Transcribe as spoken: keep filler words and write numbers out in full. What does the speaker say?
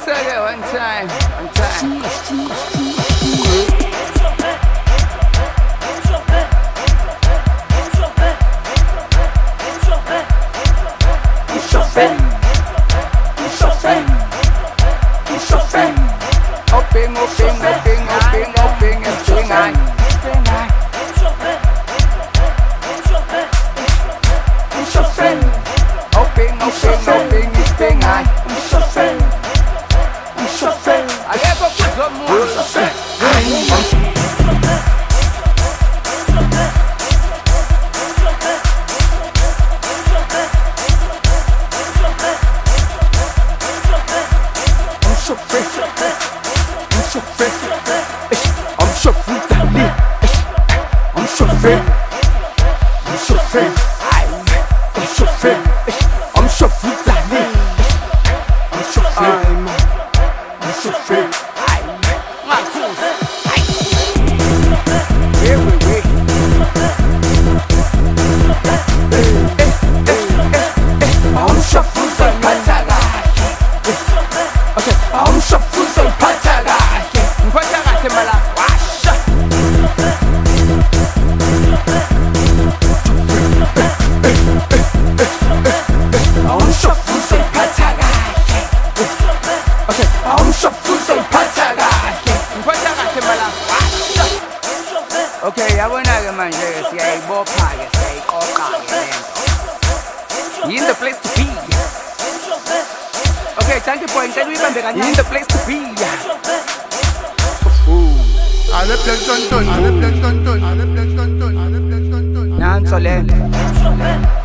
okay, one time, one time. Open, open, open, open, open, it's doing I. Open, open, open, it's doing I. I ever put some more. I'm so free, I'm so free, I'm so free, I'm so free, I'm so free, I'm so free, I'm so free. Here we wait. I'm so free, Pataga. Okay, I'm so free, Pataga. Pataga, Timala. Okay, ya buena que man, si hay boca, si hay coca, in the place to be. Okay, thank you for including me. In the place to be. Ale plan ton ton, ale plan ton ton, ale plan ton ton, ale plan ton ton. Nan solen.